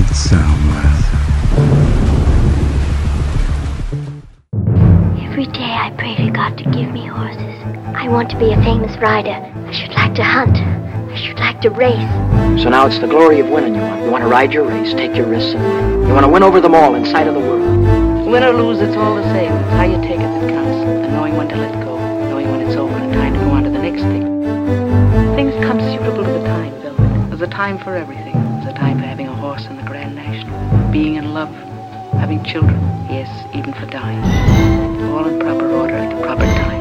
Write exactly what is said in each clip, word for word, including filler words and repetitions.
Good sound, lad. Every day I pray to God to give me horses. I want to be a famous rider. I should like to hunt. I should like to race. So now it's the glory of winning you want. You want to ride your race, take your risks, and win. You want to win over them all in sight of the world. Win or lose, it's all the same. It's how you take it that counts. And knowing when to let go. Knowing when it's over and time to go on to the next thing. Things come suitable to the time, Velvet. There's a time for everything. There's a time for having a horse in the Grand National. Being in love. Having children. Yes, even for dying. All in proper order at the proper time.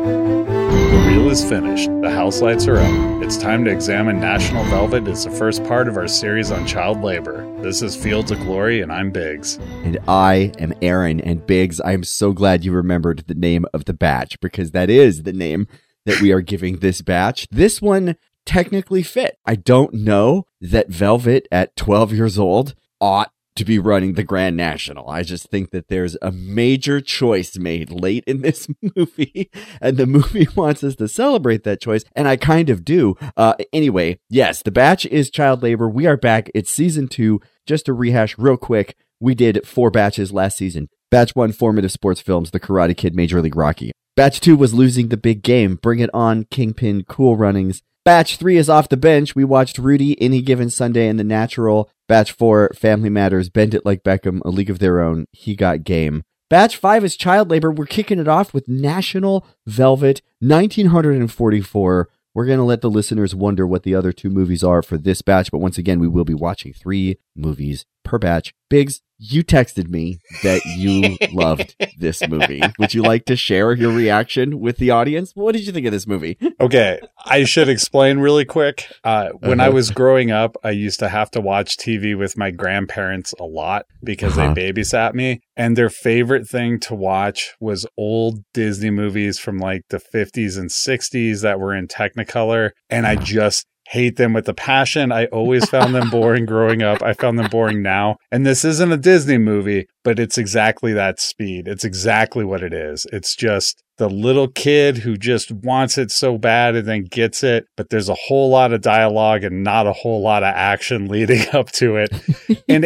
The reel is finished. The house lights are up. It's time to examine National Velvet as the first part of our series on child labor. This is Fields of Glory, and I'm Biggs. And I am Aaron. And Biggs, I am so glad you remembered the name of the batch, because that is the name that we are giving this batch. This one technically fit. I don't know that Velvet at twelve years old ought to be running the Grand National. I just think that there's a major choice made late in this movie, and the movie wants us to celebrate that choice, and I kind of do. Uh, anyway, yes, The Batch is child labor. We are back. It's season two. Just to rehash real quick, we did four batches last season. Batch one, formative sports films, The Karate Kid, Major League Rocky. Batch two was Losing the Big Game, Bring It On, Kingpin, Cool Runnings. Batch three is Off the Bench. We watched Rudy, Any Given Sunday, and The Natural. Batch four, Family Matters, Bend It Like Beckham, A League of Their Own, He Got Game. Batch five is child labor. We're kicking it off with National Velvet, nineteen forty-four. We're going to let the listeners wonder what the other two movies are for this batch, but once again, we will be watching three movies per batch. Biggs, you texted me that you loved this movie. Would you like to share your reaction with the audience? What did you think of this movie? Okay, I should explain really quick. Uh, when uh-huh. I was growing up, I used to have to watch T V with my grandparents a lot because uh-huh. they babysat me. And their favorite thing to watch was old Disney movies from like the fifties and sixties that were in Technicolor. And I just hate them with a passion. I always found them boring growing up. I found them boring now. And this isn't a Disney movie, but it's exactly that speed. It's exactly what it is. It's just the little kid who just wants it so bad and then gets it, but there's a whole lot of dialogue and not a whole lot of action leading up to it. And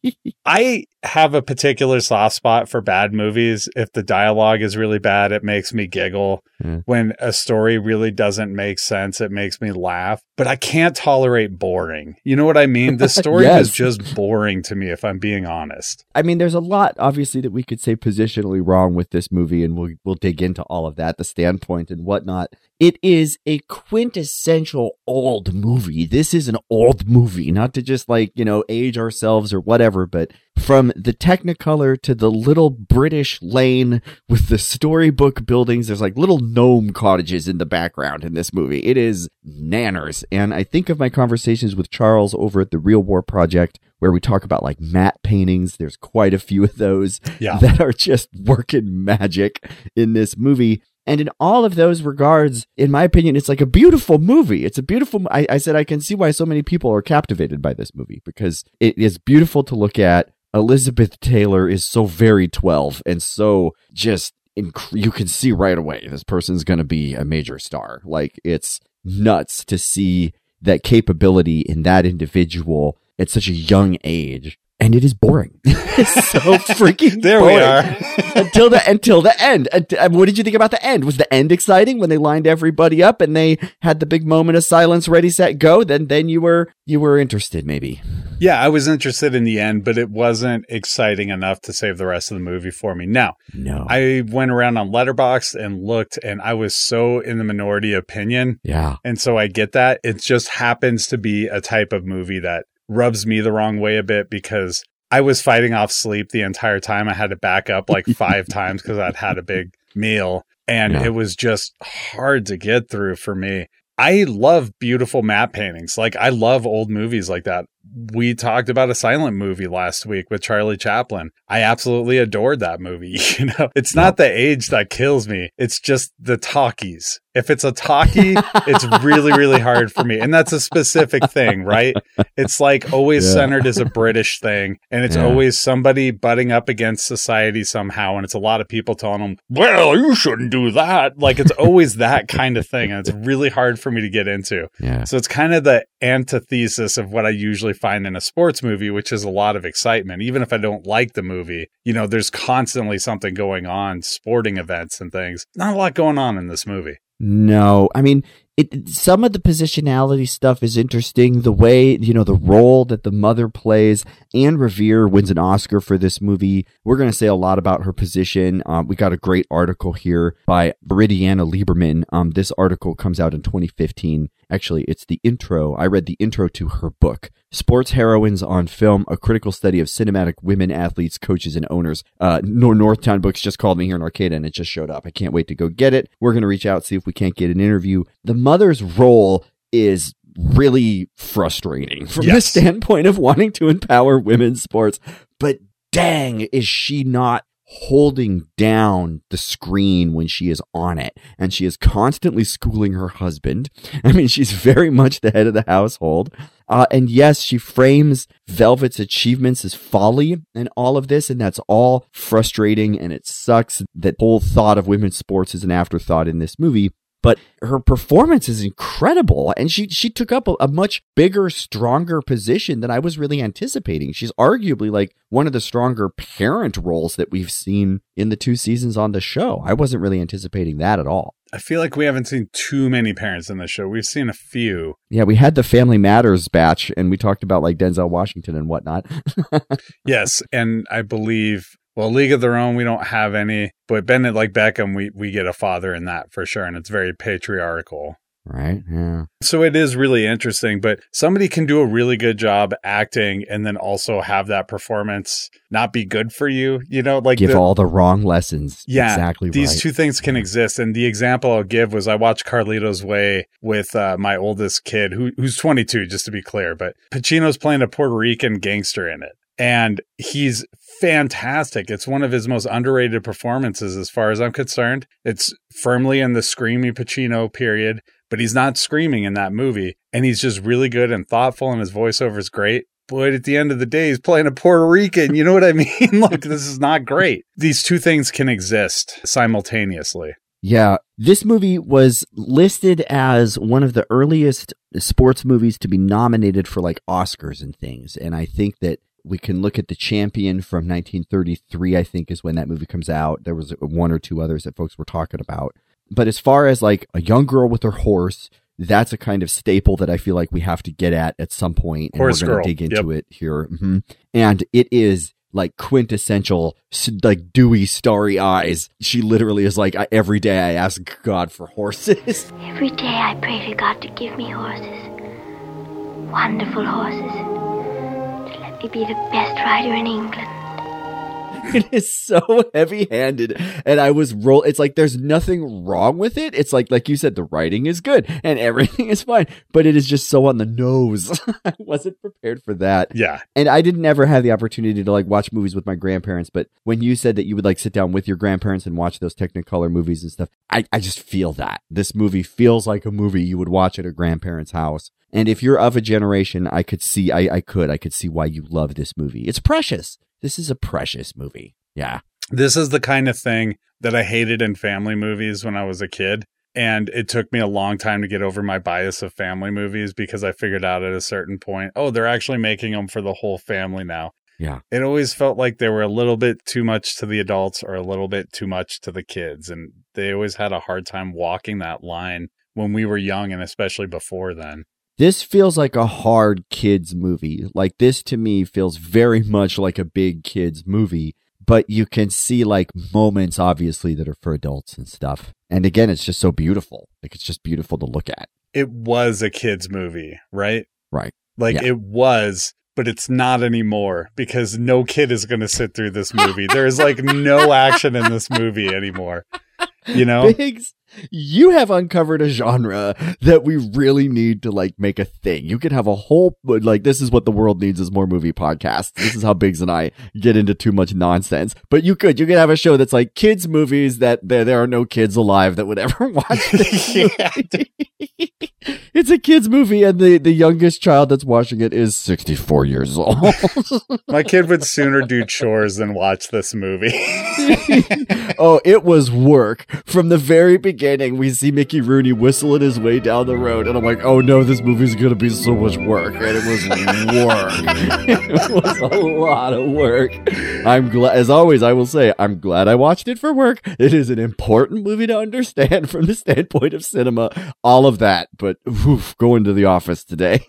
I have a particular soft spot for bad movies. If the dialogue is really bad, it makes me giggle. Mm. When a story really doesn't make sense, it makes me laugh. But I can't tolerate boring. You know what I mean? The story yes. is just boring to me, if I'm being honest. I mean, there's a lot, obviously, that we could say positionally wrong with this movie, and we'll, we'll dig into all of that, the standpoint and whatnot. It is a quintessential old movie. This is an old movie, not to just like, you know, age ourselves or whatever, but from the Technicolor to the little British lane with the storybook buildings, there's like little gnome cottages in the background in this movie. It is nanners. And I think of my conversations with Charles over at the Real War Project, where we talk about like matte paintings. There's quite a few of those yeah. that are just working magic in this movie. And in all of those regards, in my opinion, it's like a beautiful movie. It's a beautiful, I, I said, I can see why so many people are captivated by this movie, because it is beautiful to look at. Elizabeth Taylor is so very twelve and so just, inc- you can see right away this person's going to be a major star. Like, it's nuts to see that capability in that individual at such a young age. And it is boring. It's so freaking there boring. we are. until the until the end. And what did you think about the end? Was the end exciting when they lined everybody up and they had the big moment of silence, ready, set, go? Then then you were you were interested, maybe. Yeah, I was interested in the end, but it wasn't exciting enough to save the rest of the movie for me. Now, no. I went around on Letterboxd and looked, and I was so in the minority opinion. Yeah. And so I get that. It just happens to be a type of movie that rubs me the wrong way a bit, because I was fighting off sleep the entire time. I had to back up like five times because I'd had a big meal, and yeah. it was just hard to get through for me. I love beautiful matte paintings. Like, I love old movies like that. We talked about a silent movie last week with Charlie Chaplin. I absolutely adored that movie. You know, it's not the age that kills me. It's just the talkies. If it's a talkie, it's really, really hard for me. And that's a specific thing, right? It's like always yeah. centered as a British thing. And it's yeah. always somebody butting up against society somehow. And it's a lot of people telling them, well, you shouldn't do that. Like, it's always that kind of thing. And it's really hard for me to get into. Yeah. So it's kind of the antithesis of what I usually find in a sports movie, which is a lot of excitement. Even if I don't like the movie, you know, there's constantly something going on, sporting events and things. Not a lot going on in this movie. No, I mean, it, some of the positionality stuff is interesting. The way, you know, the role that the mother plays. Anne Revere wins an Oscar for this movie. We're going to say a lot about her position. Um, we got a great article here by Bridiana Lieberman. Um, this article comes out in twenty fifteen. Actually, it's the intro. I read the intro to her book, Sports Heroines on Film, a critical study of cinematic women athletes, coaches, and owners. Uh, Northtown Books just called me here in Arcata, and it just showed up. I can't wait to go get it. We're going to reach out, see if we can't get an interview. The mother's role is really frustrating from yes. the standpoint of wanting to empower women's sports. But dang, is she not holding down the screen when she is on it. And she is constantly schooling her husband. I mean, she's very much the head of the household. Uh, and yes, she frames Velvet's achievements as folly and all of this, and that's all frustrating, and it sucks that whole thought of women's sports is an afterthought in this movie. But her performance is incredible, and she she took up a, a much bigger, stronger position than I was really anticipating. She's arguably like one of the stronger parent roles that we've seen in the two seasons on the show. I wasn't really anticipating that at all. I feel like we haven't seen too many parents in the show. We've seen a few. Yeah, we had the Family Matters batch, and we talked about like Denzel Washington and whatnot. Yes, and I believe... Well, League of Their Own, we don't have any, but Bennett like Beckham, we, we get a father in that for sure, and it's very patriarchal. Right, yeah. So it is really interesting, but somebody can do a really good job acting and then also have that performance not be good for you, you know? like Give the, all the wrong lessons. Yeah, exactly these right. two things can exist, and the example I'll give was I watched Carlito's Way with uh, my oldest kid, who who's twenty-two, just to be clear, but Pacino's playing a Puerto Rican gangster in it. And he's fantastic. It's one of his most underrated performances as far as I'm concerned. It's firmly in the screamy Pacino period, but he's not screaming in that movie. And he's just really good and thoughtful, and his voiceover is great. But at the end of the day, he's playing a Puerto Rican. You know what I mean? Look, this is not great. These two things can exist simultaneously. Yeah, this movie was listed as one of the earliest sports movies to be nominated for like Oscars and things. And I think that we can look at The Champion from nineteen thirty-three, I think, is when that movie comes out. There was one or two others that folks were talking about. But as far as like a young girl with her horse, that's a kind of staple that I feel like we have to get at at some point. And horse we're going to dig into yep. it here. Mm-hmm. And it is like quintessential, like dewy, starry eyes. She literally is like, every day I ask God for horses. Every day I pray to God to give me horses. Wonderful horses. To be the best rider in England. It is so heavy-handed, and I was roll. It's like there's nothing wrong with it. It's like, like you said, the writing is good and everything is fine, but it is just so on the nose. I wasn't prepared for that. Yeah, and I didn't ever have the opportunity to like watch movies with my grandparents. But when you said that you would like sit down with your grandparents and watch those Technicolor movies and stuff, I, I just feel that this movie feels like a movie you would watch at a grandparent's house. And if you're of a generation, I could see, I, I could, I could see why you love this movie. It's precious. This is a precious movie. Yeah. This is the kind of thing that I hated in family movies when I was a kid. And it took me a long time to get over my bias of family movies because I figured out at a certain point, oh, they're actually making them for the whole family now. Yeah. It always felt like they were a little bit too much to the adults or a little bit too much to the kids. And they always had a hard time walking that line when we were young, and especially before then. This feels like a hard kids movie. Like this to me feels very much like a big kids movie, but you can see like moments obviously that are for adults and stuff. And again, it's just so beautiful. Like it's just beautiful to look at. It was a kids movie, right? Right. Like yeah. it was, but it's not anymore because no kid is going to sit through this movie. There's like no action in this movie anymore. You know? Biggs, you have uncovered a genre that we really need to like make a thing. You could have a whole, like, this is what the world needs is more movie podcasts. This is how Biggs and I get into too much nonsense. But you could, you could have a show that's like kids movies that there, there are no kids alive that would ever watch this movie. It's a kids movie and the, the youngest child that's watching it is sixty-four years old. My kid would sooner do chores than watch this movie. Oh, it was work from the very beginning. beginning, we see Mickey Rooney whistling his way down the road, and I'm like, oh no, this movie's gonna be so much work. And it was work. It was a lot of work. I'm glad, as always, I will say, I'm glad I watched it for work. It is an important movie to understand from the standpoint of cinema, all of that. But oof, going to the office today.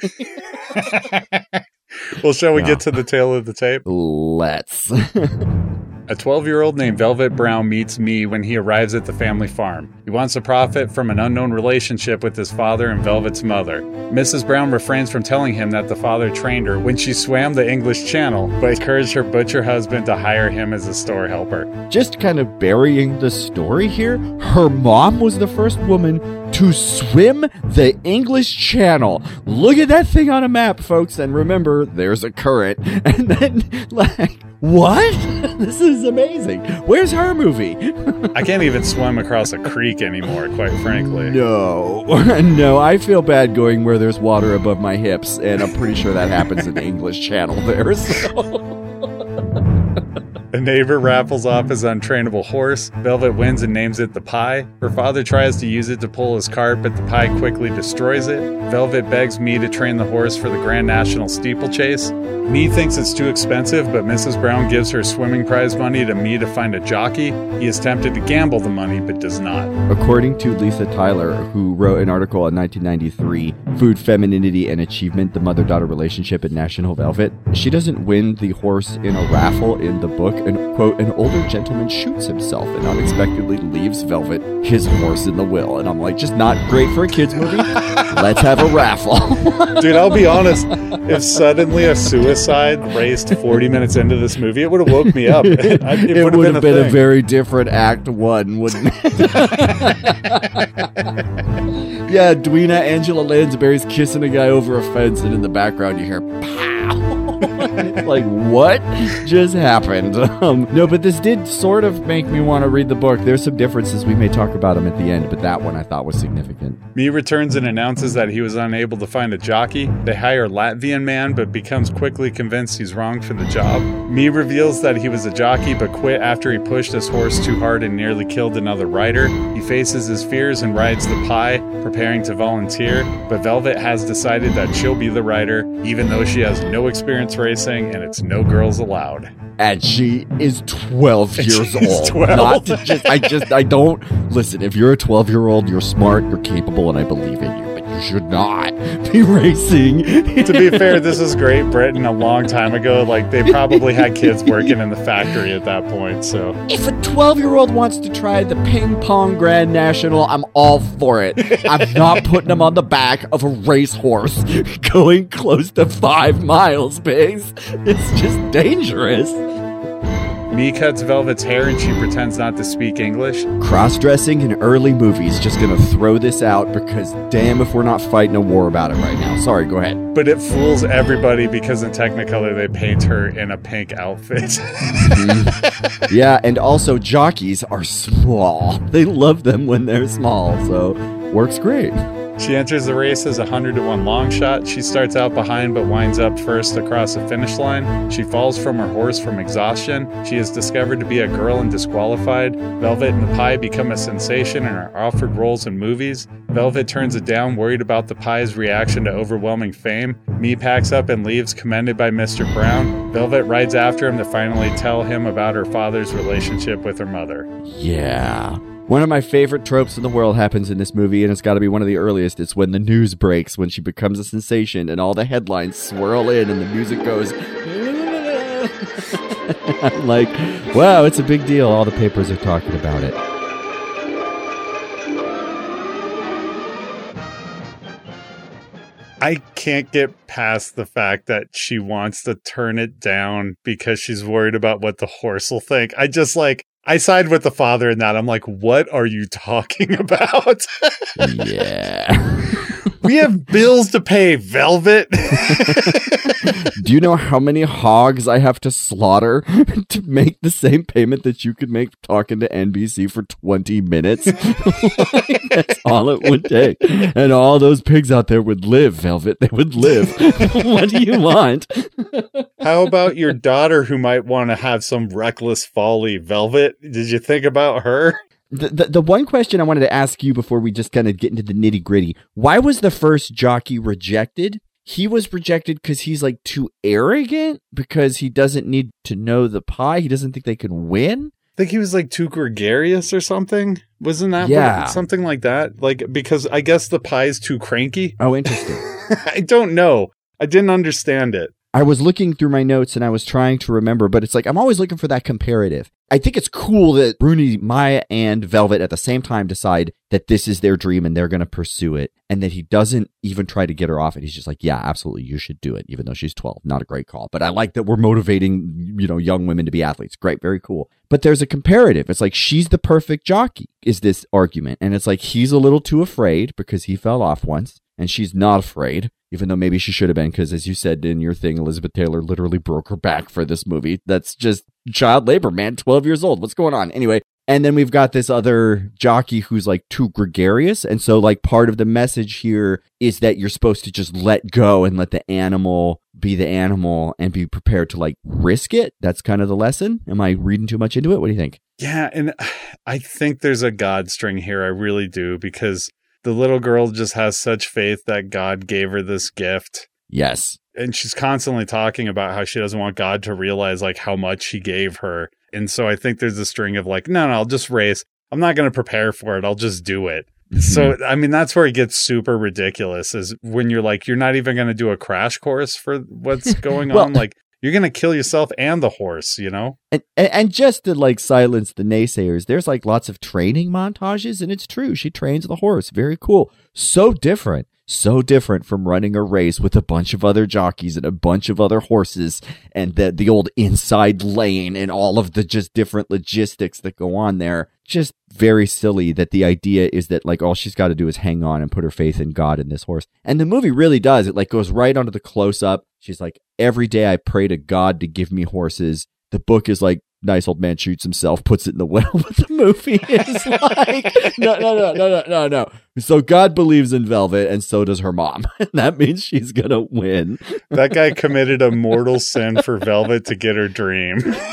Well, shall we Yeah. get to the tail of the tape? Let's. A twelve-year-old named Velvet Brown meets me when he arrives at the family farm. He wants to profit from an unknown relationship with his father and Velvet's mother. Missus Brown refrains from telling him that the father trained her when she swam the English Channel, but encouraged her butcher husband to hire him as a store helper. Just kind of burying the story here, her mom was the first woman to swim the English Channel. Look at that thing on a map, folks, and remember, there's a current. And then, like, what? This is amazing. Where's her movie? I can't even swim across a creek anymore, quite frankly. No. No, I feel bad going where there's water above my hips, and I'm pretty sure that happens in the English Channel there, so... A neighbor raffles off his untrainable horse. Velvet wins and names it the Pie. Her father tries to use it to pull his cart, but the Pie quickly destroys it. Velvet begs Me to train the horse for the Grand National Steeplechase. Me thinks it's too expensive, but Missus Brown gives her swimming prize money to Me to find a jockey. He is tempted to gamble the money, but does not. According to Lisa Tyler, who wrote an article in nineteen ninety-three, Food, Femininity, and Achievement, the Mother-Daughter Relationship at National Velvet, she doesn't win the horse in a raffle in the book, and, quote, an older gentleman shoots himself and unexpectedly leaves Velvet his horse in the will. And I'm like, just not great for a kid's movie? Let's have a raffle. Dude, I'll be honest. If suddenly a suicide raced forty minutes into this movie, it would have woke me up. It, it, it would would have have been, been, a, a very different act one, wouldn't it? Yeah, Dweena Angela Lansbury's kissing a guy over a fence, and in the background you hear pow. It's like, what just happened? Um, no, but this did sort of make me want to read the book. There's some differences. We may talk about them at the end, but that one I thought was significant. Me returns and announces that he was unable to find a jockey. They hire a Latvian man, but becomes quickly convinced he's wrong for the job. Me reveals that he was a jockey, but quit after he pushed his horse too hard and nearly killed another rider. He faces his fears and rides the Pie, preparing to volunteer, but Velvet has decided that she'll be the rider, even though she has no experience racing and it's no girls allowed. And she is twelve years She's old. twelve. Not to just, I just, I don't, listen, if you're a twelve year old, you're smart, you're capable, and I believe in you, but you should not be racing. To be fair, this is Great Britain a long time ago. Like, they probably had kids working in the factory at that point, so. If a twelve year old wants to try the ping pong Grand National, I'm all for it. I'm not putting them on the back of a racehorse going close to five miles, Biggs. It's just dangerous. Me cuts Velvet's hair and she pretends not to speak English. Cross-dressing in early movies, just gonna throw this out because damn if we're not fighting a war about it right now. Sorry, go ahead. But it fools everybody because in Technicolor they paint her in a pink outfit. Mm-hmm. Yeah, and also jockeys are small. They love them when they're small, so works great. She enters the race as a one hundred to one long shot. She starts out behind but winds up first across the finish line. She falls from her horse from exhaustion. She is discovered to be a girl and disqualified. Velvet and the Pie become a sensation and are offered roles in movies. Velvet turns it down, worried about the Pie's reaction to overwhelming fame. Me packs up and leaves, commended by Mister Brown. Velvet rides after him to finally tell him about her father's relationship with her mother. Yeah. One of my favorite tropes in the world happens in this movie, and it's got to be one of the earliest. It's when the news breaks, when she becomes a sensation, and all the headlines swirl in, and the music goes... I'm like, wow, it's a big deal. All the papers are talking about it. I can't get past the fact that she wants to turn it down because she's worried about what the horse will think. I just like... I side with the father in that. I'm like, what are you talking about? Yeah. We have bills to pay, Velvet. Do you know how many hogs I have to slaughter to make the same payment that you could make talking to N B C for twenty minutes? That's all it would take. And all those pigs out there would live, Velvet. They would live. What do you want? How about your daughter who might want to have some reckless folly, Velvet? Did you think about her? The, the the one question I wanted to ask you before we just kind of get into the nitty gritty, why was the first jockey rejected? He was rejected because he's like too arrogant, because he doesn't need to know the pie. He doesn't think they can win. I think he was like too gregarious or something. Wasn't that Yeah. what, something like that? Like, because I guess the pie's too cranky. Oh, interesting. I don't know. I didn't understand it. I was looking through my notes and I was trying to remember, but it's like, I'm always looking for that comparative. I think it's cool that Rooney, Maya, and Velvet at the same time decide that this is their dream and they're going to pursue it, and that he doesn't even try to get her off it. He's just like, yeah, absolutely, you should do it, even though she's twelve. Not a great call, but I like that we're motivating, you know, young women to be athletes. Great, very cool. But there's a comparative. It's like, she's the perfect jockey, is this argument. And it's like, he's a little too afraid because he fell off once, and she's not afraid, even though maybe she should have been, because as you said in your thing, Elizabeth Taylor literally broke her back for this movie. That's just child labor, man. twelve years old. What's going on? Anyway, and then we've got this other jockey who's like too gregarious. And so like part of the message here is that you're supposed to just let go and let the animal be the animal and be prepared to like risk it. That's kind of the lesson. Am I reading too much into it? What do you think? Yeah, and I think there's a God string here. I really do, because the little girl just has such faith that God gave her this gift. Yes. And she's constantly talking about how she doesn't want God to realize like how much he gave her. And so I think there's a string of like, no, no, I'll just race. I'm not going to prepare for it. I'll just do it. Mm-hmm. So, I mean, that's where it gets super ridiculous, is when you're like, you're not even going to do a crash course for what's going well, on. Like, you're going to kill yourself and the horse, you know? And, and just to like silence the naysayers, there's like lots of training montages, and it's true. She trains the horse. Very cool. So different. So different from running a race with a bunch of other jockeys and a bunch of other horses, and the, the old inside lane and all of the just different logistics that go on there. Just very silly that the idea is that like all she's got to do is hang on and put her faith in God and this horse. And the movie really does. It like goes right onto the close up. She's like, every day I pray to God to give me horses. The book is like, nice old man shoots himself, puts it in the well, but the movie is like, no, no, no, no, no, no, no. So God believes in Velvet, and so does her mom. That means she's going to win. That guy committed a mortal sin for Velvet to get her dream.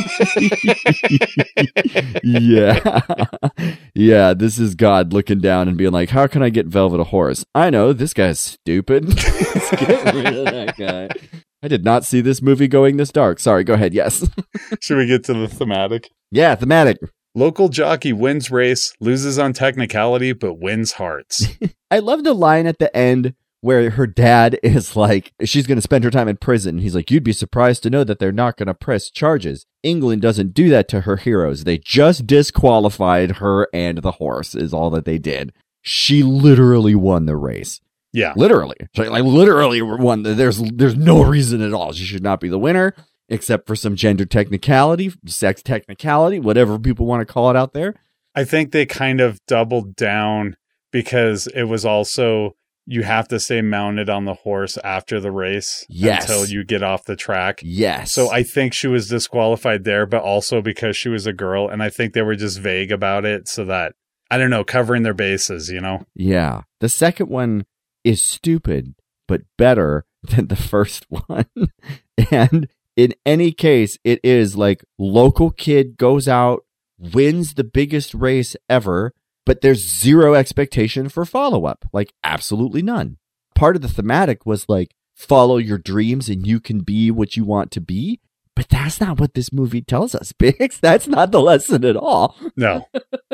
Yeah. Yeah, this is God looking down and being like, how can I get Velvet a horse? I know, this guy's stupid. Let's get rid of that guy. I did not see this movie going this dark. Sorry, go ahead. Yes. Should we get to the thematic? Yeah, thematic. Local jockey wins race, loses on technicality, but wins hearts. I love the line at the end where her dad is like, she's going to spend her time in prison. He's like, you'd be surprised to know that they're not going to press charges. England doesn't do that to her heroes. They just disqualified her and the horse is all that they did. She literally won the race. Yeah. Literally. Like literally won. There's there's no reason at all. She should not be the winner, except for some gender technicality, sex technicality, whatever people want to call it out there. I think they kind of doubled down because it was also, you have to stay mounted on the horse after the race yes. until you get off the track. Yes. So I think she was disqualified there, but also because she was a girl. And I think they were just vague about it so that, I don't know, covering their bases, you know? Yeah. The second one is stupid, but better than the first one. And in any case, it is like local kid goes out, wins the biggest race ever, but there's zero expectation for follow-up. Like absolutely none. Part of the thematic was like, follow your dreams and you can be what you want to be. But that's not what this movie tells us, Biggs. That's not the lesson at all. No.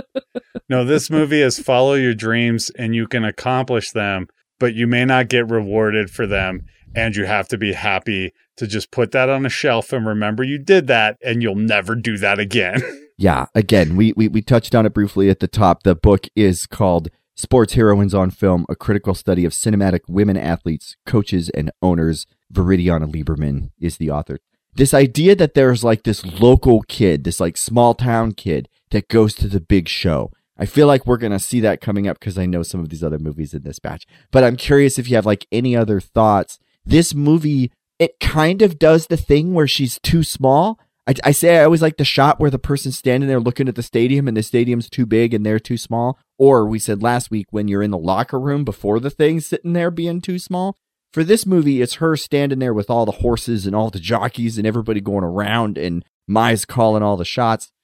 No, this movie is follow your dreams and you can accomplish them, but you may not get rewarded for them, and you have to be happy to just put that on a shelf and remember you did that, and you'll never do that again. Yeah, again, we, we we touched on it briefly at the top. The book is called Sports Heroines on Film, A Critical Study of Cinematic Women Athletes, Coaches, and Owners. Viridiana Lieberman is the author. This idea that there's like this local kid, this like small town kid that goes to the big show. I feel like we're going to see that coming up because I know some of these other movies in this batch. But I'm curious if you have like any other thoughts. This movie, it kind of does the thing where she's too small. I, I say I always like the shot where the person's standing there looking at the stadium and the stadium's too big and they're too small. Or we said last week when you're in the locker room before the thing sitting there being too small. For this movie, it's her standing there with all the horses and all the jockeys and everybody going around and Mai's calling all the shots.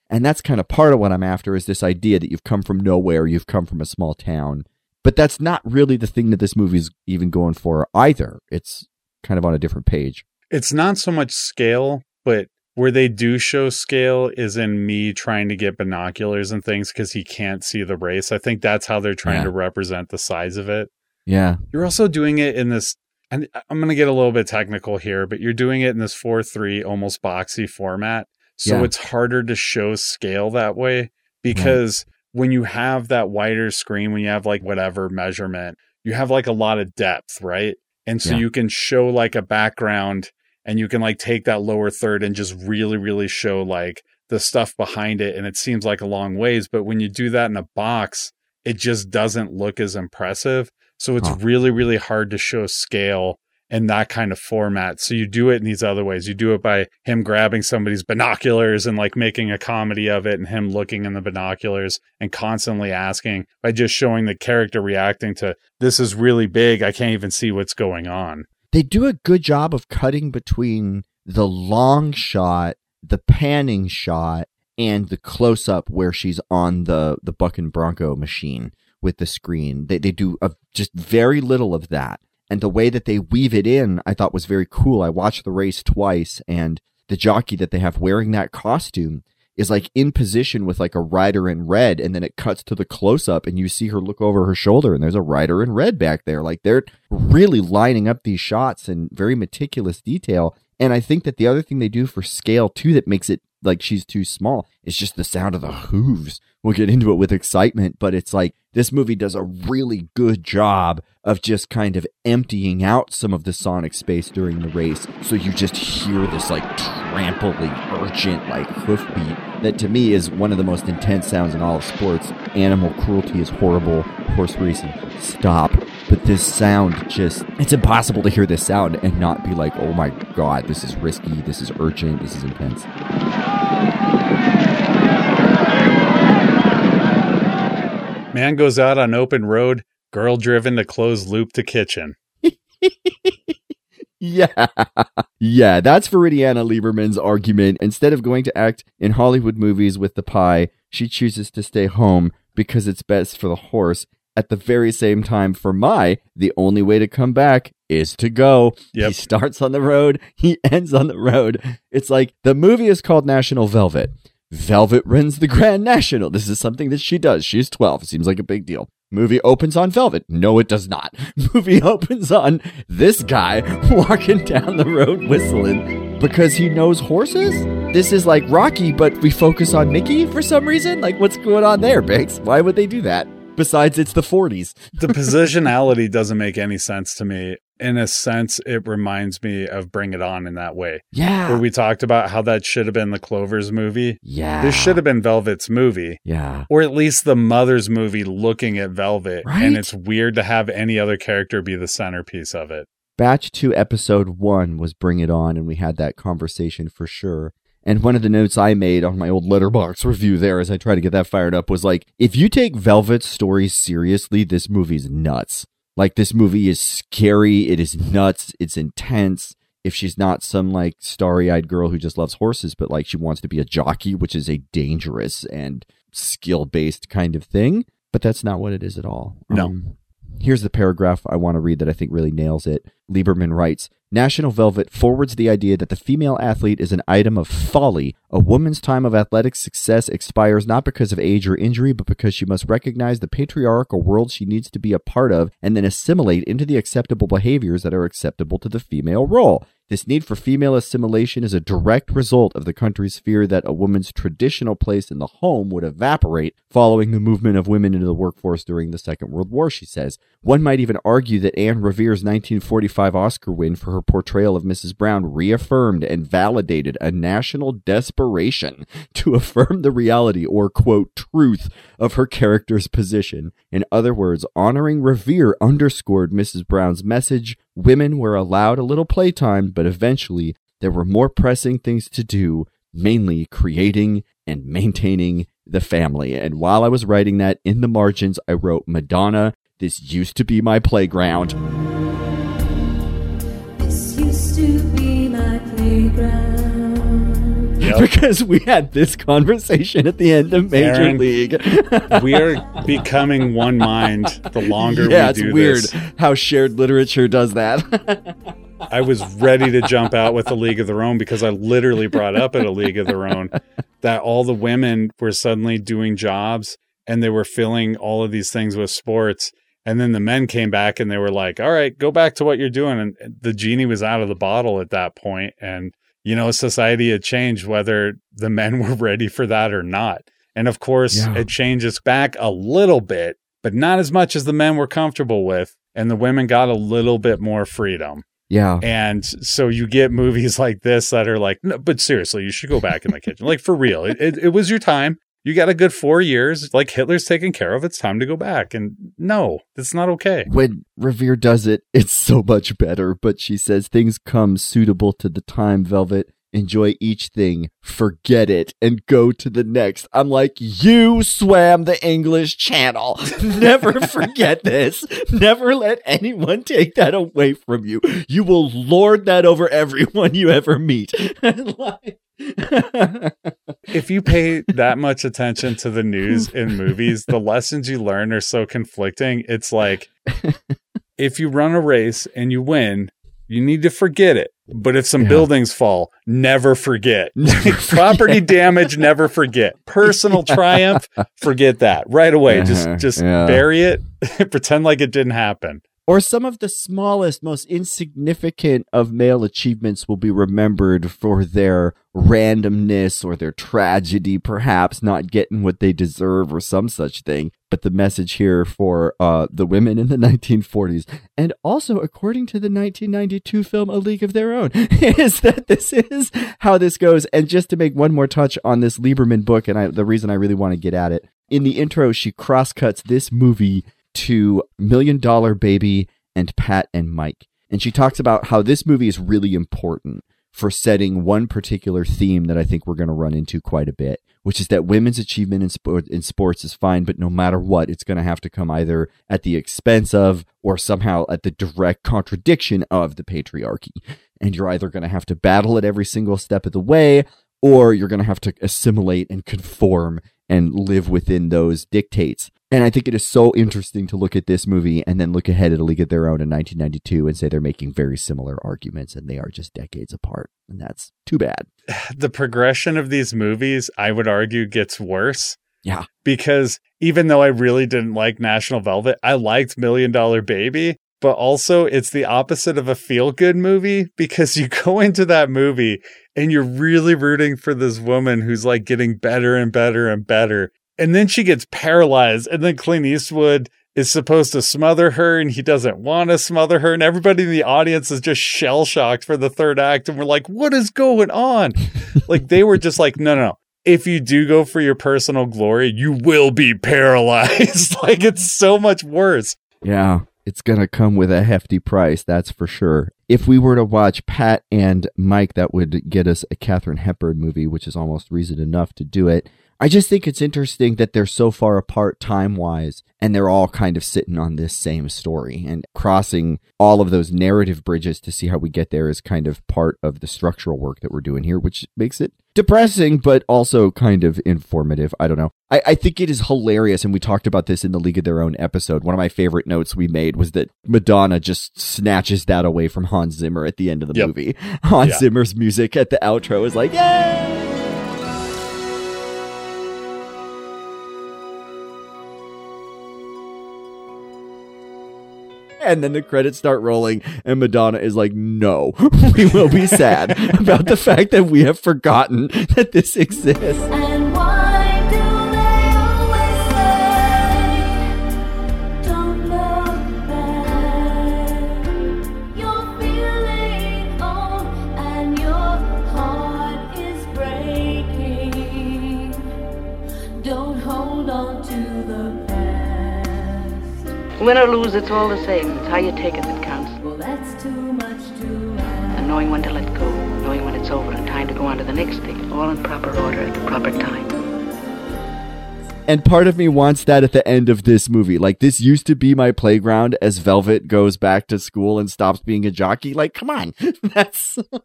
And that's kind of part of what I'm after, is this idea that you've come from nowhere, you've come from a small town. But that's not really the thing that this movie's even going for either. It's kind of on a different page. It's not so much scale, but where they do show scale is in me trying to get binoculars and things because he can't see the race. I think that's how they're trying Yeah. to represent the size of it. Yeah. You're also doing it in this, and I'm going to get a little bit technical here, but you're doing it in this four three, almost boxy format. So Yeah. it's harder to show scale that way because right. when you have that wider screen, when you have like whatever measurement, you have like a lot of depth, right? And so Yeah. you can show like a background and you can like take that lower third and just really, really show like the stuff behind it. And it seems like a long ways, but when you do that in a box, it just doesn't look as impressive. So it's huh. really, really hard to show scale in that kind of format. So you do it in these other ways. You do it by him grabbing somebody's binoculars and like making a comedy of it and him looking in the binoculars and constantly asking, by just showing the character reacting to, this is really big, I can't even see what's going on. They do a good job of cutting between the long shot, the panning shot, and the close-up where she's on the, the Buck and Bronco machine with the screen. They they do a, just very little of that. And the way that they weave it in, I thought was very cool. I watched the race twice, and the jockey that they have wearing that costume is like in position with like a rider in red, and then it cuts to the close-up, and you see her look over her shoulder, and there's a rider in red back there. Like, they're really lining up these shots in very meticulous detail. And I think that the other thing they do for scale, too, that makes it like she's too small, is just the sound of the hooves. We'll get into it with excitement, but it's like this movie does a really good job of just kind of emptying out some of the sonic space during the race. So you just hear this like trampling, urgent, like hoofbeat that to me is one of the most intense sounds in all of sports. Animal cruelty is horrible. Horse racing, stop. But this sound just, it's impossible to hear this sound and not be like, oh my God, this is risky, this is urgent, this is intense. Man goes out on open road, girl driven to close loop to kitchen. Yeah. Yeah, that's Viridiana Lieberman's argument. Instead of going to act in Hollywood movies with the pie, she chooses to stay home because it's best for the horse. At the very same time, for Mai, the only way to come back is to go. Yep. He starts on the road, he ends on the road. It's like the movie is called National Velvet. Velvet runs the Grand National. This is something that she does. She's twelve. Seems like a big deal. Movie opens on Velvet. No, it does not. Movie opens on this guy walking down the road whistling because he knows horses. This is like Rocky, but we focus on Mickey for some reason. Like, what's going on there, Biggs? Why would they do that? Besides, it's the forties. The positionality doesn't make any sense to me. In a sense, it reminds me of Bring It On in that way. Yeah. Where we talked about how that should have been the Clovers movie. Yeah. This should have been Velvet's movie. Yeah. Or at least the mother's movie looking at Velvet. Right? And it's weird to have any other character be the centerpiece of it. Batch two, episode one was Bring It On, and we had that conversation for sure. And one of the notes I made on my old Letterboxd review there as I try to get that fired up was like, if you take Velvet's story seriously, this movie's nuts. Like, this movie is scary, it is nuts, it's intense. If she's not some, like, starry-eyed girl who just loves horses, but, like, she wants to be a jockey, which is a dangerous and skill-based kind of thing. But that's not what it is at all. No. Um, here's the paragraph I want to read that I think really nails it. Lieberman writes, National Velvet forwards the idea that the female athlete is an item of folly. A woman's time of athletic success expires not because of age or injury, but because she must recognize the patriarchal world she needs to be a part of and then assimilate into the acceptable behaviors that are acceptable to the female role. This need for female assimilation is a direct result of the country's fear that a woman's traditional place in the home would evaporate following the movement of women into the workforce during the Second World War, she says. One might even argue that Anne Revere's nineteen forty-five Oscar win for her portrayal of Missus Brown reaffirmed and validated a national desperation to affirm the reality or, quote, truth of her character's position. In other words, honoring Revere underscored Missus Brown's message. Women were allowed a little playtime, but eventually there were more pressing things to do, mainly creating and maintaining the family. And while I was writing that, in the margins, I wrote, Madonna, this used to be my playground. This used to be my playground. Yep. Because we had this conversation at the end of Major Aaron, League. We are becoming one mind the longer yeah, we do it's weird this. how shared literature does that. I was ready to jump out with A League of Their Own because I literally brought up at A League of Their Own that all the women were suddenly doing jobs and they were filling all of these things with sports. And then the men came back and they were like, all right, go back to what you're doing. And the genie was out of the bottle at that point. And, you know, society had changed whether the men were ready for that or not. And of course, Yeah. it changes back a little bit, but not as much as the men were comfortable with. And the women got a little bit more freedom. Yeah. And so you get movies like this that are like, no, but seriously, you should go back in the kitchen. Like, for real. It, it, it was your time. You got a good four years. Like, Hitler's taken care of. It's time to go back. And no, that's not okay. When Revere does it, it's so much better. But she says, things come suitable to the time, Velvet. Enjoy each thing, forget it, and go to the next. I'm like, you swam the English Channel. Never forget this. Never let anyone take that away from you. You will lord that over everyone you ever meet. Like, if you pay that much attention to the news in movies, the lessons you learn are so conflicting. It's like, if you run a race and you win, you need to forget it. But if some Yeah. buildings fall, never forget. Never Property damage, never forget. Personal triumph, forget that right away. Uh-huh. Just just Yeah. bury it. Pretend like it didn't happen. Or some of the smallest, most insignificant of male achievements will be remembered for their randomness or their tragedy, perhaps not getting what they deserve or some such thing. But the message here for uh, the women in the nineteen forties, and also according to the nineteen ninety-two film A League of Their Own, is that this is how this goes. And just to make one more touch on this Lieberman book, and I, the reason I really want to get at it, in the intro, she cross-cuts this movie to Million Dollar Baby and Pat and Mike. And she talks about how this movie is really important for setting one particular theme that I think we're going to run into quite a bit, which is that women's achievement in, sport, in sports is fine, but no matter what, it's going to have to come either at the expense of or somehow at the direct contradiction of the patriarchy. And you're either going to have to battle it every single step of the way, or you're going to have to assimilate and conform and live within those dictates. And I think it is so interesting to look at this movie and then look ahead at A League of Their Own in nineteen ninety-two and say they're making very similar arguments and they are just decades apart. And that's too bad. The progression of these movies, I would argue, gets worse. Yeah. Because even though I really didn't like National Velvet, I liked Million Dollar Baby. But also, it's the opposite of a feel-good movie because you go into that movie and you're really rooting for this woman who's like getting better and better and better. And then she gets paralyzed, and then Clint Eastwood is supposed to smother her, and he doesn't want to smother her. And everybody in the audience is just shell-shocked for the third act. And we're like, what is going on? Like, they were just like, no, no, no. If you do go for your personal glory, you will be paralyzed. Like, it's so much worse. Yeah. It's going to come with a hefty price, that's for sure. If we were to watch Pat and Mike, that would get us a Katharine Hepburn movie, which is almost reason enough to do it. I just think it's interesting that they're so far apart time-wise, and they're all kind of sitting on this same story, and crossing all of those narrative bridges to see how we get there is kind of part of the structural work that we're doing here, which makes it depressing, but also kind of informative. I don't know. I, I think it is hilarious, and we talked about this in the League of Their Own episode. One of my favorite notes we made was that Madonna just snatches that away from Hans Zimmer at the end of the Yep. movie. Hans Yeah. Zimmer's music at the outro is like, yay! And then the credits start rolling, and Madonna is like, no, we will be sad about the fact that we have forgotten that this exists. And why do they always say, don't look back? You're feeling old and your heart is breaking. Don't hold on to the past. Win or lose, it's all the same. It's how you take it that counts. Well, that's too much to ask. And knowing when to let go, knowing when it's over and time to go on to the next thing, all in proper order at the proper time. And part of me wants that at the end of this movie. Like, this used to be my playground as Velvet goes back to school and stops being a jockey. Like, come on. That's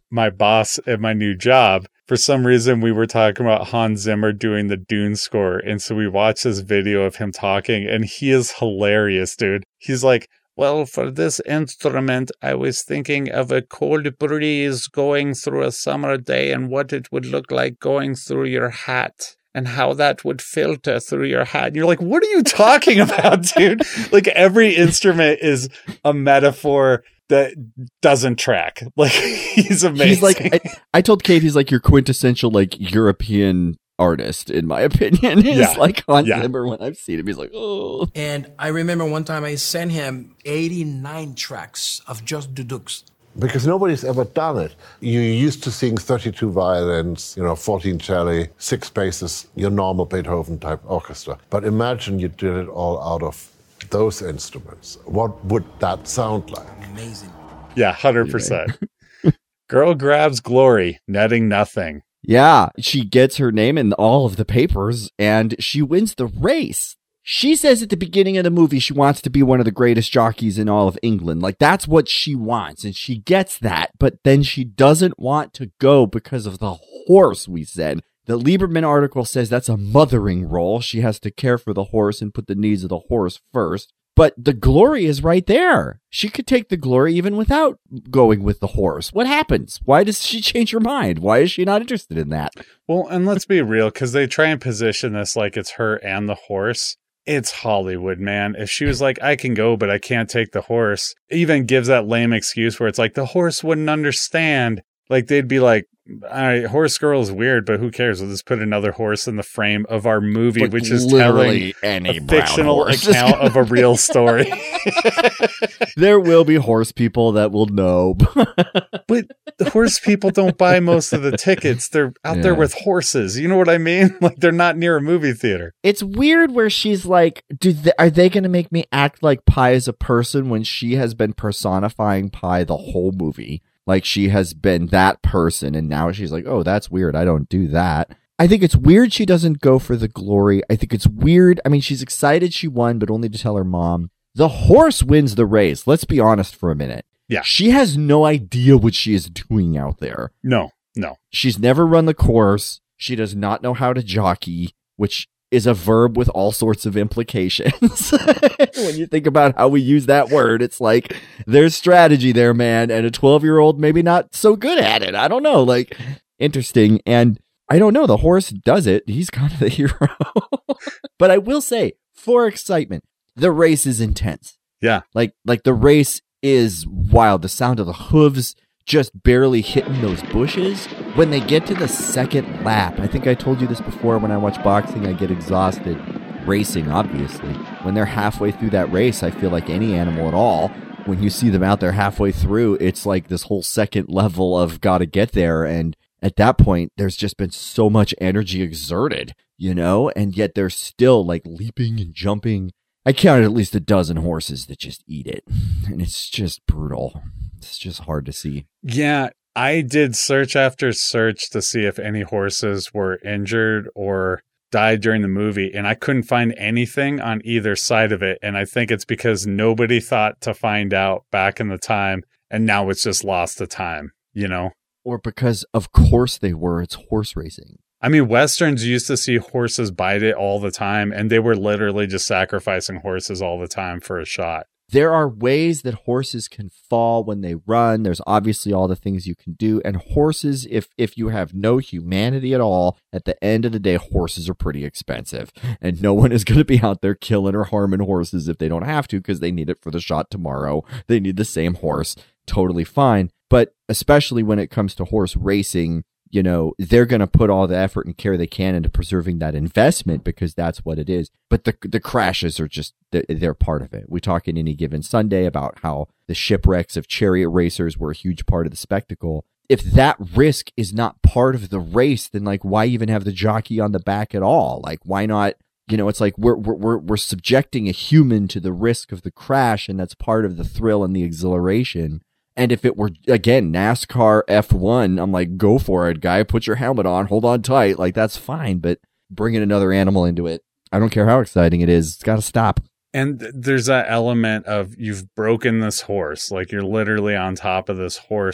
my boss at my new job, for some reason we were talking about Hans Zimmer doing the Dune score. And so we watched this video of him talking, and he is hilarious, dude. He's like, well, for this instrument, I was thinking of a cold breeze going through a summer day and what it would look like going through your hat and how that would filter through your hat. And you're like, what are you talking about, dude? Like, every instrument is a metaphor that doesn't track. Like, he's amazing. He's like, I, I told Kate, he's like your quintessential, like, European artist, in my opinion. He's Yeah. like Hans Yeah. Zimmer when I've seen him. He's like, oh. And I remember one time I sent him eighty-nine tracks of just Dudux. Because nobody's ever done it. You used to sing thirty-two violins, you know, fourteen cello, six basses, your normal Beethoven-type orchestra. But imagine you did it all out of those instruments. What would that sound like? Amazing. Yeah, one hundred percent. Girl grabs glory, netting nothing. Yeah, she gets her name in all of the papers, and she wins the race. She says at the beginning of the movie she wants to be one of the greatest jockeys in all of England. Like, that's what she wants, and she gets that, but then she doesn't want to go because of the horse, we said. The Lieberman article says that's a mothering role. She has to care for the horse and put the needs of the horse first. But the glory is right there. She could take the glory even without going with the horse. What happens? Why does she change her mind? Why is she not interested in that? Well, and let's be real, because they try and position this like it's her and the horse. It's Hollywood, man. If she was like, I can go, but I can't take the horse, even gives that lame excuse where it's like, the horse wouldn't understand. Like, they'd be like, all right, Horse Girl is weird, but who cares? We'll just put another horse in the frame of our movie, Like, which is literally telling any a brown fictional horse. account of a real story. There will be horse people that will know. But the horse people don't buy most of the tickets. They're out Yeah. there with horses. You know what I mean? Like, they're not near a movie theater. It's weird where she's like, do they, are they going to make me act like Pi is a person when she has been personifying Pi the whole movie? Like, she has been that person, and now she's like, oh, that's weird. I don't do that. I think it's weird she doesn't go for the glory. I think it's weird. I mean, she's excited she won, but only to tell her mom. The horse wins the race. Let's be honest for a minute. Yeah. She has no idea what she is doing out there. No, no. She's never run the course. She does not know how to jockey, which is a verb with all sorts of implications. When you think about how we use that word, it's like there's strategy there, man. And a twelve-year-old maybe not so good at it. I don't know. Like, interesting. And I don't know. The horse does it. He's kind of the hero. But I will say, for excitement, the race is intense. Yeah. Like, like the race is wild. The sound of the hooves just barely hitting those bushes. When they get to the second lap, I think I told you this before, when I watch boxing, I get exhausted racing, obviously. When they're halfway through that race, I feel like any animal at all. When you see them out there halfway through, it's like this whole second level of gotta get there. And at that point, there's just been so much energy exerted, you know, and yet they're still like leaping and jumping. I counted at least a dozen horses that just eat it, and it's just brutal. It's just hard to see. Yeah, I did search after search to see if any horses were injured or died during the movie, and I couldn't find anything on either side of it. And I think it's because nobody thought to find out back in the time, and now it's just lost to time, you know? Or because, of course they were, it's horse racing. I mean, Westerns used to see horses bite it all the time, and they were literally just sacrificing horses all the time for a shot. There are ways that horses can fall when they run. There's obviously all the things you can do. And horses, if if you have no humanity at all, at the end of the day, horses are pretty expensive. And no one is going to be out there killing or harming horses if they don't have to, because they need it for the shot tomorrow. They need the same horse. Totally fine. But especially when it comes to horse racing, you know, they're going to put all the effort and care they can into preserving that investment, because that's what it is. But the the crashes are just, they're part of it. We talk in Any Given Sunday about how the shipwrecks of chariot racers were a huge part of the spectacle. If that risk is not part of the race, then like, why even have the jockey on the back at all? Like, why not? You know, it's like we're we're we're, we're subjecting a human to the risk of the crash, and that's part of the thrill and the exhilaration. And if it were, again, NASCAR F one, I'm like, go for it, guy. Put your helmet on. Hold on tight. Like, that's fine. But bringing another animal into it, I don't care how exciting it is. It's got to stop. And there's that element of you've broken this horse. Like, you're literally on top of this horse.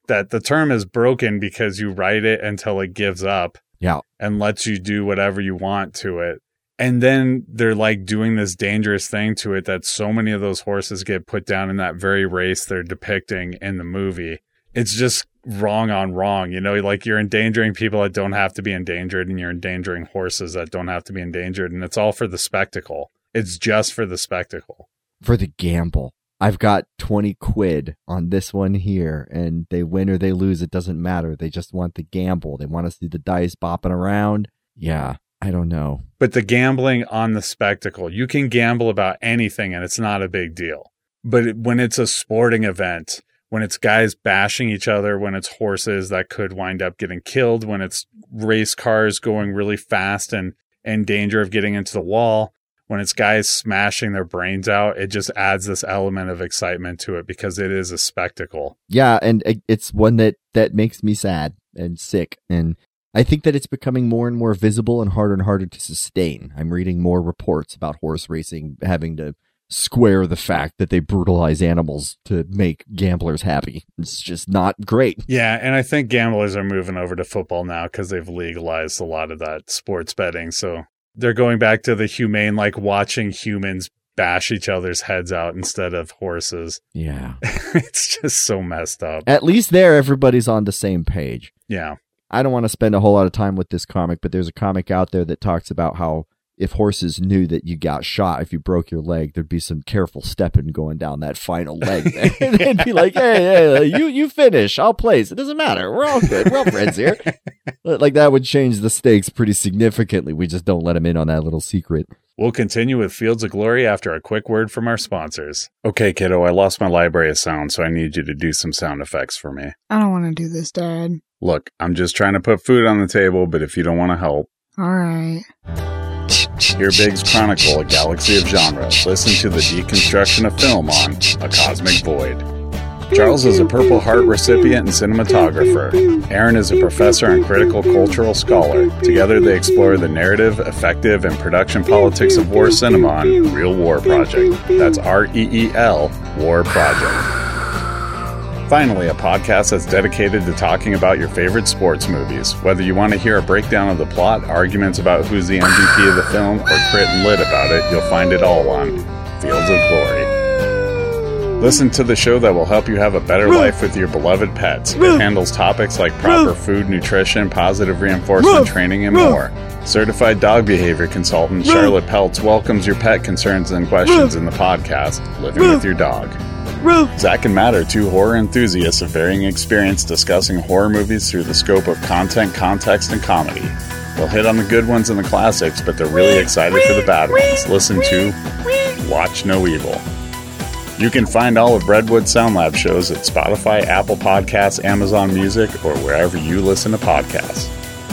that the term is broken because you ride it until it gives up. Yeah. And lets you do whatever you want to it. And then they're like doing this dangerous thing to it that so many of those horses get put down in that very race they're depicting in the movie. It's just wrong on wrong. You know, like you're endangering people that don't have to be endangered, and you're endangering horses that don't have to be endangered. And it's all for the spectacle. It's just for the spectacle. For the gamble. I've got twenty quid on this one here, and they win or they lose. It doesn't matter. They just want the gamble. They want to see the dice bopping around. Yeah, I don't know. But the gambling on the spectacle, you can gamble about anything and it's not a big deal. But it, when it's a sporting event, when it's guys bashing each other, when it's horses that could wind up getting killed, when it's race cars going really fast and in danger of getting into the wall, when it's guys smashing their brains out, it just adds this element of excitement to it because it is a spectacle. Yeah, and it's one that, that makes me sad and sick. And I think that it's becoming more and more visible and harder and harder to sustain. I'm reading more reports about horse racing having to square the fact that they brutalize animals to make gamblers happy. It's just not great. Yeah, and I think gamblers are moving over to football now because they've legalized a lot of that sports betting. So they're going back to the humane, like watching humans bash each other's heads out instead of horses. Yeah. It's just so messed up. At least there, everybody's on the same page. Yeah. I don't want to spend a whole lot of time with this comic, but there's a comic out there that talks about how if horses knew that you got shot, if you broke your leg, there'd be some careful stepping going down that final leg. They'd be like, hey, hey, you, you finish. I'll place. It doesn't matter. We're all good. We're all friends here. Like that would change the stakes pretty significantly. We just don't let them in on that little secret. We'll continue with Fields of Glory after a quick word from our sponsors. Okay, kiddo, I lost my library of sound, so I need you to do some sound effects for me. I don't want to do this, Dad. Look, I'm just trying to put food on the table, but if you don't want to help... All right. Hear Biggs chronicle a galaxy of genres. Listen to the deconstruction of film on A Cosmic Void. Charles is a Purple Heart recipient and cinematographer. Aaron is a professor and critical cultural scholar. Together they explore the narrative, effective, and production politics of war cinema on Real War Project. That's R E E L, War Project. Finally, a podcast that's dedicated to talking about your favorite sports movies. Whether you want to hear a breakdown of the plot, arguments about who's the M V P of the film, or crit and lit about it, you'll find it all on Fields of Glory. Listen to the show that will help you have a better life with your beloved pets. It handles topics like proper food, nutrition, positive reinforcement training, and more. Certified dog behavior consultant Charlotte Peltz welcomes your pet concerns and questions in the podcast, Living with Your Dog. Zach and Matt are two horror enthusiasts of varying experience discussing horror movies through the scope of content, context, and comedy. They'll hit on the good ones and the classics, but they're really excited for the bad ones. Listen to Watch No Evil. You can find all of Redwood Sound Lab shows at Spotify, Apple Podcasts, Amazon Music, or wherever you listen to podcasts.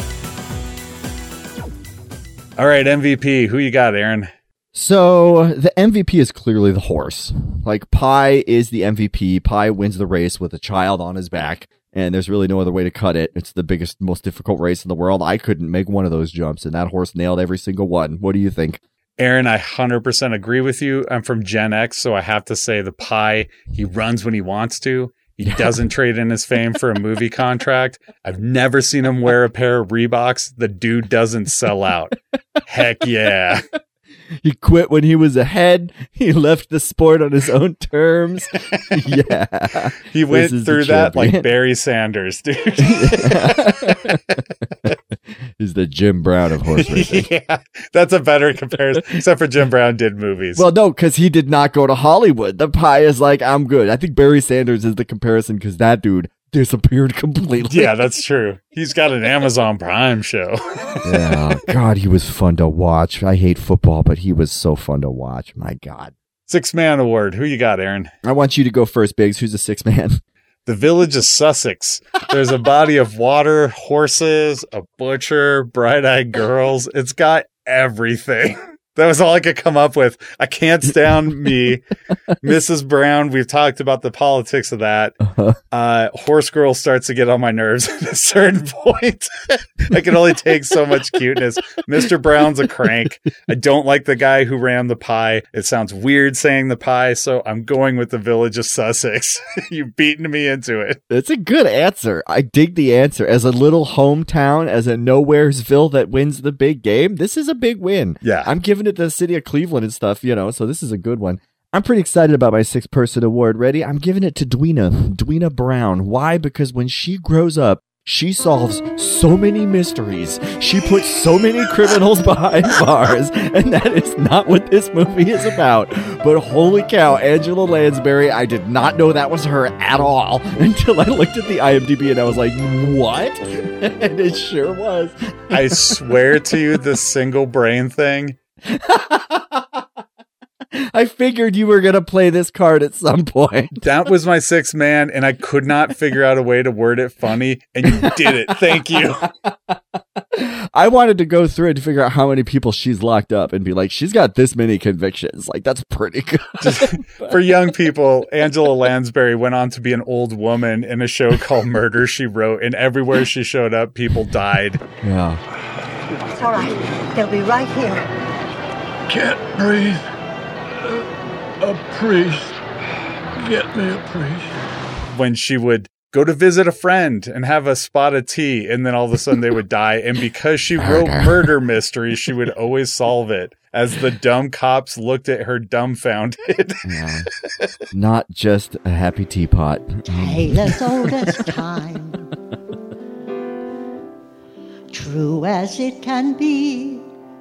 All right, M V P, who you got, Aaron? So the M V P is clearly the horse. Like Pi is the M V P. Pi wins the race with a child on his back, and there's really no other way to cut it. It's the biggest, most difficult race in the world. I couldn't make one of those jumps, and that horse nailed every single one. What do you think? Aaron, I one hundred percent agree with you. I'm from Gen X, so I have to say the Pi, he runs when he wants to. He yeah. doesn't trade in his fame for a movie contract. I've never seen him wear a pair of Reeboks. The dude doesn't sell out. Heck yeah. He quit when he was ahead. He left the sport on his own terms. Yeah. He went through that like Barry Sanders, dude. He's the Jim Brown of horse racing. Yeah, that's a better comparison, except for Jim Brown did movies. Well, no, because he did not go to Hollywood. The Pi is like, I'm good. I think Barry Sanders is the comparison because that dude disappeared completely. Yeah, that's true. He's got an Amazon Prime show. Yeah, God, he was fun to watch. I hate football, but he was so fun to watch. My God. Six Man Award. Who you got, Aaron? I want you to go first, Biggs. Who's the six man? The village of Sussex. There's a body of water, horses, a butcher, bright-eyed girls. It's got everything. That was all I could come up with. I can't stand me. Missus Brown, we've talked about the politics of that. Uh-huh. Uh, Horse Girl starts to get on my nerves at a certain point. I can only take so much cuteness. Mister Brown's a crank. I don't like the guy who ran the pie. It sounds weird saying the pie, so I'm going with the Village of Sussex. You've beaten me into it. That's a good answer. I dig the answer. As a little hometown, as a Nowheresville that wins the big game, this is a big win. Yeah. I'm giving it to the city of Cleveland and stuff, you know, so this is a good one. I'm pretty excited about my six-person award. Ready? I'm giving it to Dweena, Dweena Brown. Why? Because when she grows up, she solves so many mysteries. She puts so many criminals behind bars, and that is not what this movie is about. But holy cow, Angela Lansbury, I did not know that was her at all until I looked at the IMDb and I was like, what? And it sure was. I swear to you, the single brain thing. I figured you were going to play this card at some point. That was my sixth man, and I could not figure out a way to word it funny, and you did it. Thank you. I wanted to go through it to figure out how many people she's locked up and be like, she's got this many convictions. Like, that's pretty good. Just, for young people, Angela Lansbury went on to be an old woman in a show called Murder, She Wrote, and everywhere she showed up, people died. Yeah. It's all right. They'll be right here. Can't breathe. A priest. Get me a priest. When she would go to visit a friend and have a spot of tea, and then all of a sudden they would die. And because she wrote murder mysteries, she would always solve it as the dumb cops looked at her dumbfounded. Yeah. Not just a happy teapot. Tale as old as time. True as it can be.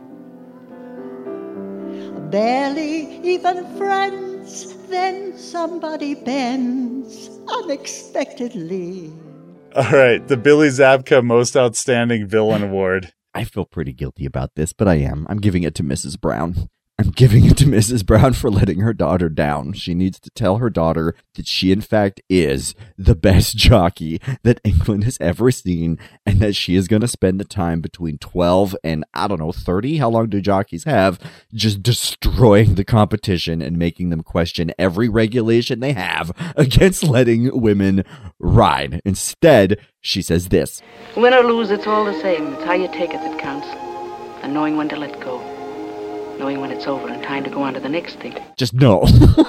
Barely even friends, then somebody bends unexpectedly. All right, the Billy Zabka Most Outstanding Villain Award. I feel pretty guilty about this, but I am. I'm giving it to Missus Brown. I'm giving it to Missus Brown for letting her daughter down. She needs to tell her daughter that she, in fact, is the best jockey that England has ever seen, and that she is going to spend the time between twelve and, I don't know, thirty? How long do jockeys have? Just destroying the competition and making them question every regulation they have against letting women ride. Instead, she says this. Win or lose, it's all the same. It's how you take it that counts. And knowing when to let go. Knowing when it's over and time to go on to the next thing. Just no.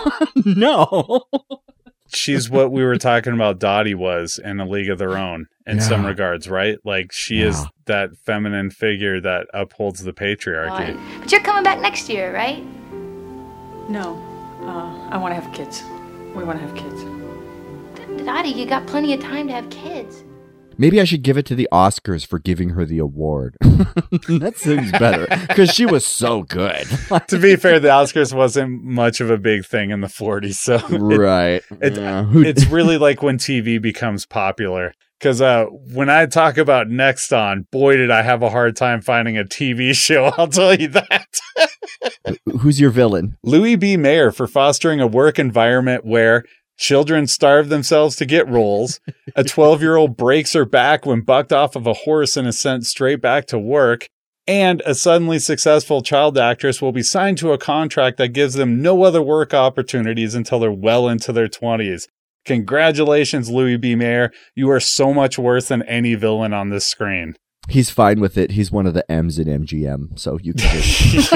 No. She's what we were talking about Dottie was in A League of Their Own in Yeah. some regards, right? Like she Yeah. is that feminine figure that upholds the patriarchy. But you're coming back next year, right? No. Uh, I want to have kids. We want to have kids. Dottie, you got plenty of time to have kids. Maybe I should give it to the Oscars for giving her the award. That seems better because she was so good. To be fair, the Oscars wasn't much of a big thing in the forties, so it, Right. It, Yeah. It's really like when T V becomes popular. Because uh, when I talk about Next On, boy, did I have a hard time finding a T V show. I'll tell you that. Who's your villain? Louis B. Mayer for fostering a work environment where children starve themselves to get roles. A twelve-year-old breaks her back when bucked off of a horse and is sent straight back to work. And a suddenly successful child actress will be signed to a contract that gives them no other work opportunities until they're well into their twenties. Congratulations, Louis B. Mayer. You are so much worse than any villain on this screen. He's fine with it. He's one of the M's in M G M, so you can just...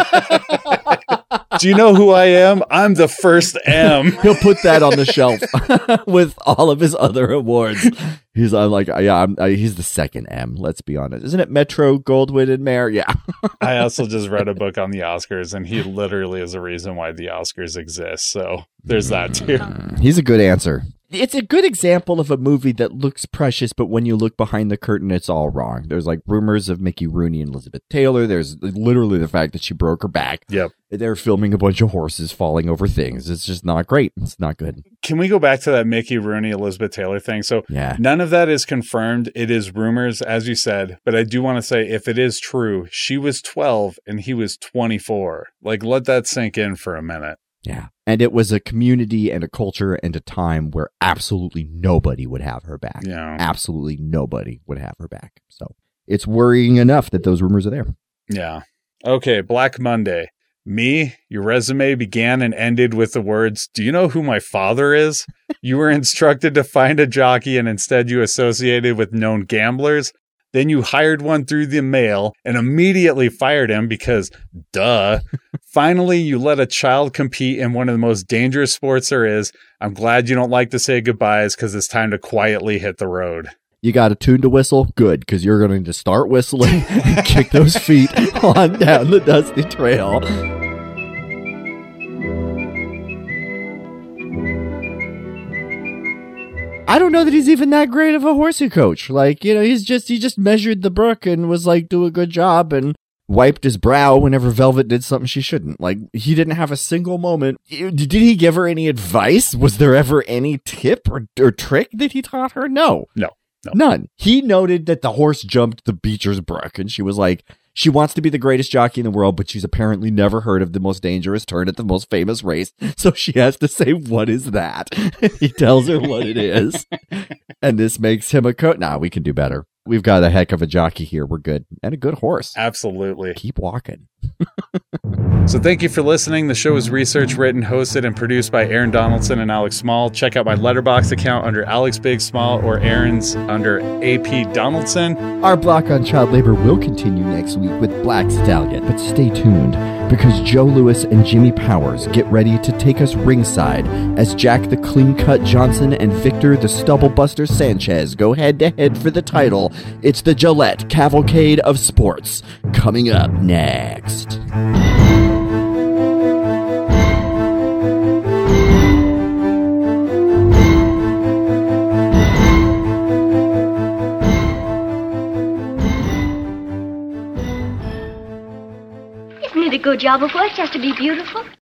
Do you know who I am? I'm the first M. He'll put that on the shelf with all of his other awards. He's I'm like, yeah, I'm, I, he's the second M. Let's be honest. Isn't it Metro, Goldwyn, and Mayer? Yeah. I also just read a book on the Oscars, and he literally is the reason why the Oscars exist. So there's that too. He's a good answer. It's a good example of a movie that looks precious, but when you look behind the curtain, it's all wrong. There's like rumors of Mickey Rooney and Elizabeth Taylor. There's literally the fact that she broke her back. Yep. They're filming a bunch of horses falling over things. It's just not great. It's not good. Can we go back to that Mickey Rooney, Elizabeth Taylor thing? So yeah. None of that is confirmed. It is rumors, as you said. But I do want to say, if it is true, she was twelve and he was twenty-four. Like, let that sink in for a minute. Yeah. And it was a community and a culture and a time where absolutely nobody would have her back. Yeah. Absolutely nobody would have her back. So it's worrying enough that those rumors are there. Yeah. Okay, Black Monday. Me, your resume began and ended with the words, "Do you know who my father is?" You were instructed to find a jockey and instead you associated with known gamblers. Then you hired one through the mail and immediately fired him because, duh. Finally, you let a child compete in one of the most dangerous sports there is. I'm glad you don't like to say goodbyes because it's time to quietly hit the road. You got a tune to whistle? Good, because you're going to start whistling and kick those feet on down the dusty trail. I don't know that he's even that great of a horsey coach. Like, you know, he's just, he just measured the brook and was like, do a good job and wiped his brow whenever Velvet did something she shouldn't. Like, he didn't have a single moment. Did he give her any advice? Was there ever any tip or, or trick that he taught her? No. No. No. None. He noted that the horse jumped the Beecher's Brook, and she was like, she wants to be the greatest jockey in the world, but she's apparently never heard of the most dangerous turn at the most famous race. So she has to say, what is that? He tells her what it is. And this makes him a coach. Nah, we can do better. We've got a heck of a jockey here. We're good. And a good horse. Absolutely. Keep walking. So thank you for listening. The show is researched, written, hosted, and produced by Aaron Donaldson and Alex Small. Check out my Letterboxd account under Alex Big Small or Aaron's under A P Donaldson. Our block on child labor will continue next week with Black Stallion, but stay tuned because Joe Lewis and Jimmy Powers get ready to take us ringside as Jack the Clean Cut Johnson and Victor the Stubble Buster Sanchez go head to head for the title. It's the Gillette Cavalcade of Sports coming up next. Isn't it a good job of us just to be beautiful?